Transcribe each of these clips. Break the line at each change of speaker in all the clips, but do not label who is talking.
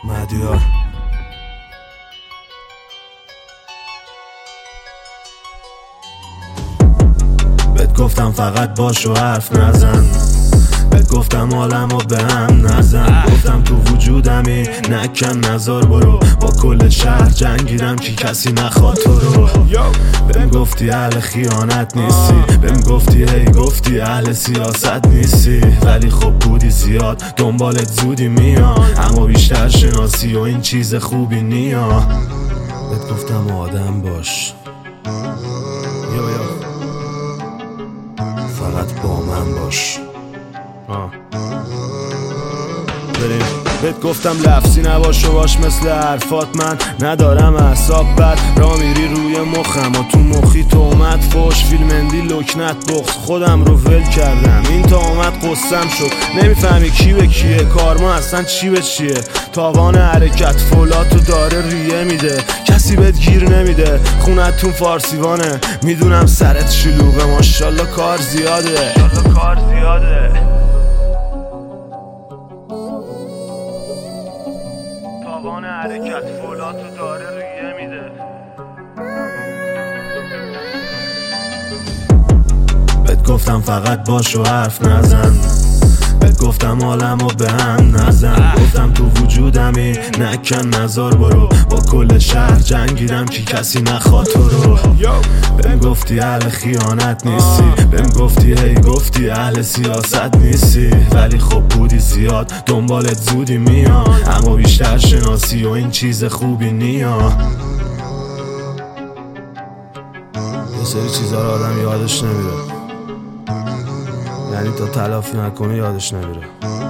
مدیار بهت گفتم فقط باش و حرف نزن، بهت گفتم حالمو به هم نزن. گفتم تو وجودمی نکن نزار برو، با کل شهر جنگیدم که کسی نخواد تو رو. بهم گفتی اهل خیانت نیستی، بهم گفتی هی گفتی اهل سیاست نیستی، ولی خب بودی زیاد دنبالت زودی میام، اما بیشتر شناسی و این چیز خوبی نیا. بهت گفتم آدم باش، فقط با من باش. بریم. بهت گفتم لفظی نباش و باش مثل حرفات، من ندارم اعصاب بد، را میری روی مخم و تو مخی تومت فوش، فیلمندی لکنت بغض، خودم رو ول کردم این تا اومد قصم شد. نمیفهمی کی به کیه، کارما اصلا چی به چیه، تاوان حرکت فولاتو داره ریه میده، کسی بهت گیر نمیده، خونتون فارسیوانه، میدونم سرت شلوغه، ماشالله کار زیاده. تاوان حرکت فولاتو داره ریه میده. بهت گفتم فقط باش و حرف نزن، بهت گفتم حالمو به هم نزن. گفتم تو وجودمی نکن نزار برو، با کل شهر جنگیدم که کسی نخواد تو رو. بهم گفتی اهل خیانت نیستی، بهم گفتی هی گفتی اهل سیاست نیستی، ولی خب بودی زیاد دنبالت زودی میام، اما بیشتر شناسی و این چیز خوبی نیا. یه سری چیزا رو آدم یادش نمیره، یعنی تا تلافی نکنی یادش نمیره.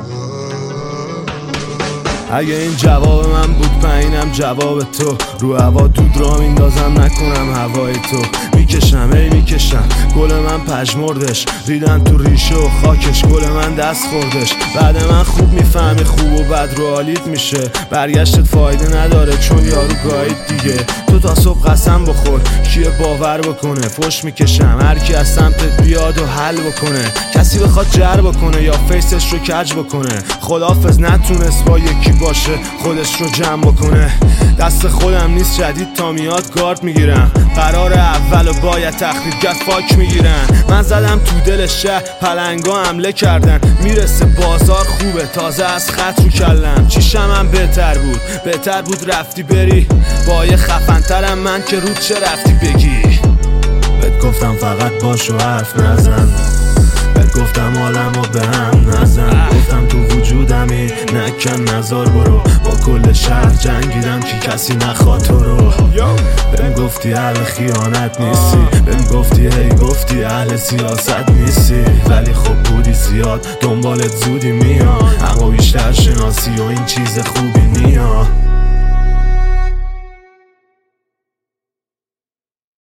اگه این جواب من بود پایینم جواب تو، رو هوا دود را میندازم نکنم هوای تو. میکشم ای میکشم گل من پژمردش، ریدن تو ریشه و خاکش، گل من دست خوردش. بعد من خوب میفهمی خوب و بد رو حالیت میشه، برگشتت فایده نداره چون یارو گاهید دیگه. تو تا صبح قسم بخور کیه باور بکنه، فش میکشم هر کی از سمتت بیاد و حل بکنه، کسی بخواد جر بکنه یا فیسش رو کج بکنه، خداحافظ نتونست با یکی باشه خودش رو جمع بکنه. دست خودم نیست جدید تا میاد گارد میگیرم، قرار اول و باید تخریبگر فاک میگیرن. من زدم تو دل شهر پلنگا حمله کردن، میرسه بازار خوبه تازه از خط رو کلم. چیشم هم بهتر بود رفتی بری با یه خفنترم من که رود چه رفتی بگی. بهت گفتم فقط باش و حرف نزن، بهت گفتم حالمو به هم نزن. گفتم تو وجودمی نکن نزار برو، با کل شهر جنگیدم که کسی نخواد تو رو. بهم گفتی اهل خیانت نیستی، بهم گفتی هی گفتی اهل سیاست نیستی، ولی خب بودی زیاد دنبالت زودی میام، اما بیشتر شناسی و این چیز خوبی نیا.